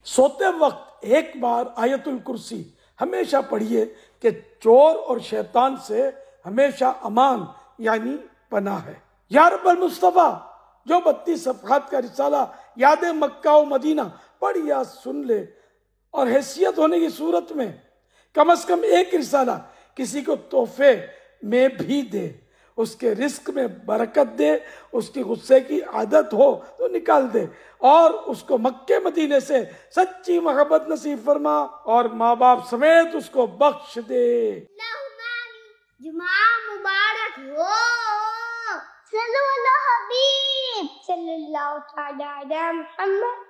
सोते वक्त एक बार आयतुल कुर्सी हमेशा पढ़िए कि चोर और शैतान से हमेशा अमान यानी पनाह है। या रब्बल मुस्तफ़ा, जो 32 सफ़हात का रिसाला याद मक्का व मदीना पढ़ या सुन ले और हैसियत होने की सूरत में कम से कम एक रिसाला किसी को तोहफे में भी दे, उसके रिस्क में बरकत दे, उसकी गुस्से की आदत हो तो निकाल दे और उसको मक्के मदीने से सच्ची मोहब्बत नसीब फरमा और माँ बाप समेत उसको बख्श दे। जुमा मुबारक हो। सल्लल्लाहु अलैहि हबीब सल्लल्लाहु अलैहि वसल्लम।